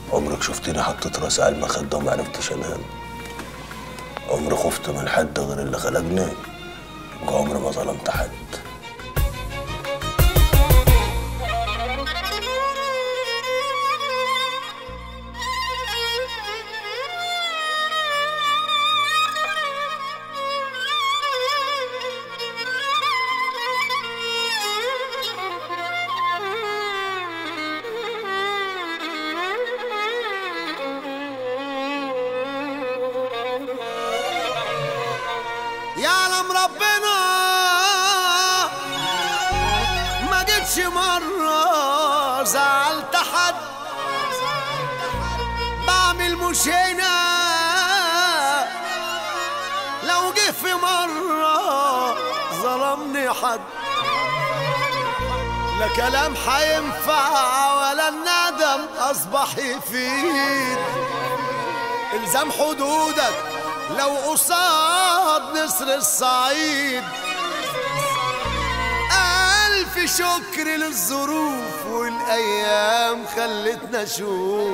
عمرك شفتني حطيت راسي على المخدة وما عرفتش انام؟ عمري خفت من حد غير اللي خلقني؟ يبقى عمري ما ظلمت حد. يعلم ربنا ما جيتش مرة زعلت حد، بعمل مش هنا لو جه في مرة ظلمني حد. لا كلام حينفع ولا الندم أصبح يفيد، الزم حدودك لو قصاد نسر الصعيد. ألف شكر للظروف والأيام خلتنا نشوف،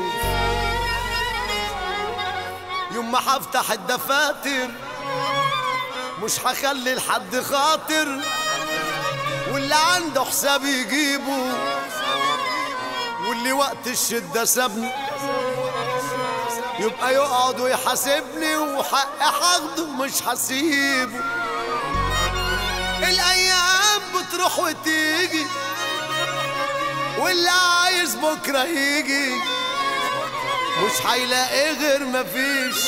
يوم ما هفتح الدفاتر مش هخلي لحد خاطر، واللي عنده حساب يجيبه واللي وقت الشدة سابني يبقى يقعد ويحاسبني، وحق هاخده مش هسيبه. الايام بتروح وتيجي واللي عايز بكره يجي مش هيلاقي غير مفيش،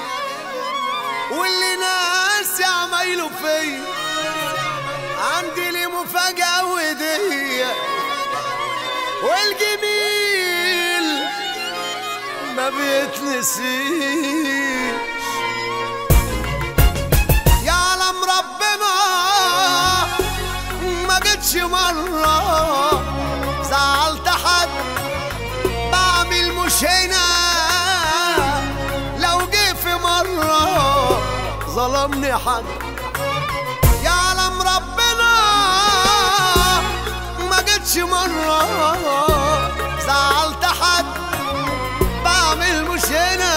واللي ناس عمايله فيا عندي ليه مفاجأة ودية، والجميل ما بيتنسيش. يعلم ربنا ما جيتش مرة زعلت حد، بعمل مش هنا لو جه في مرة ظلمني حد. يعلم ربنا ما جيتش مرة زعلت حد، بعمل مش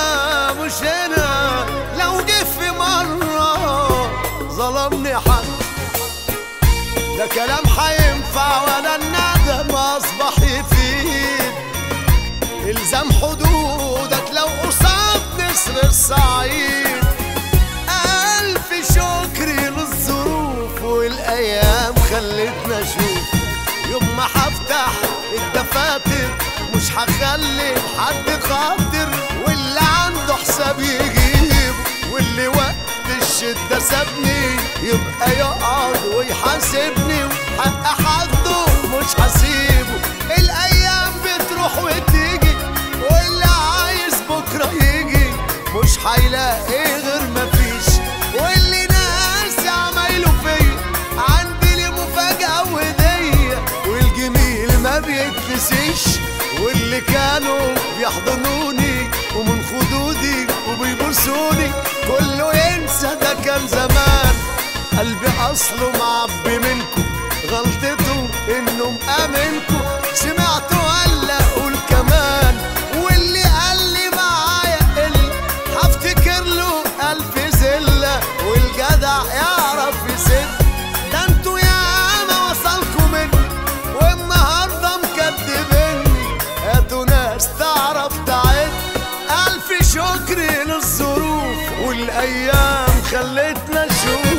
هنا لو جه في مرة ظلمني حد. لا كلام حينفع ولا الندم أصبح يفيد، الزم حدودك لو قصاد نسر الصعيد. ألف شكر للظروف والأيام خلتنا نشوف، يوم ما هفتح الدفاتر مش هخلي حد خاطر، واللي عنده حساب يجيب واللي وقت الشدة سابني يبقى يقعد ويحاسبني، وحق حده مش هسيبه. الايام بتروح وتيجي واللي عايز بكره يجي مش هيلاقي غير مفيش، واللي ناس عمايله فيا عندي ليه مفاجأة ودية، والجميل ما بيتنسيش، واللي كانوا بيحضنوني ومن خدودي وبيبوسوني كله ينسى ده كان زمان. قلبي اصله معبي منكم، غلطته انه مأمنكم، سمعته ولا اقول كمان، واللي قال لي معايا قل هفتكر له الف زله، والجدع يعرف يسد. ده انتوا ياما وصلكوا مني والنهارده مكدبني، هاتوا ناس تعرف تعد. الف شكر للظروف والايام خلتنا نشوف.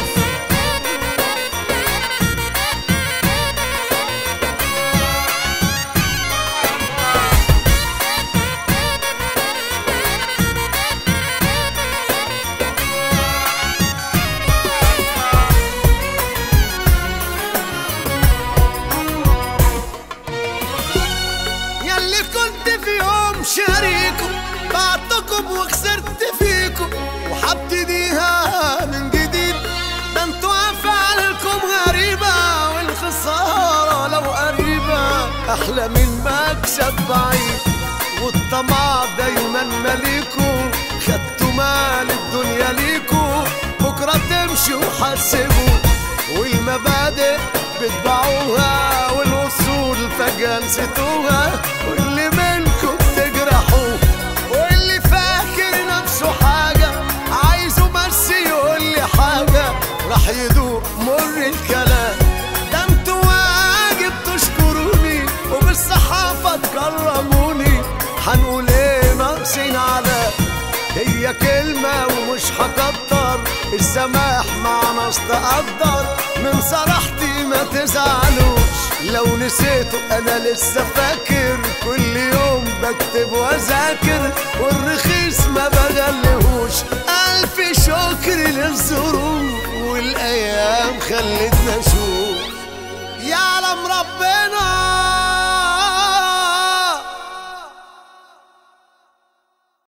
ياللي كنت في يوم شريكم بعتكم وخسرت فيكم وحبتديها من جديد، ده انتوا افعالكم غريبة والخسارة لو قريبة احلى من مكسب بعيد، والطمع دايما مليكوا، خدتوا مال الدنيا ليكوا، بكرة تمشوا وحاسبوا، والمبادئ بتباعوها والوصول فجأة نسيتوها، واللي منكم تجرحوا هي كلمة ومش هكتر، السماح مع ناس تقدر، من صراحتي ما تزعلوش، لو نسيته انا لسه فاكر، كل يوم بكتب واذاكر، والرخيص ما بغلهوش، الف شكر للظروف والايام خلتنا نشوف، يعلم ربنا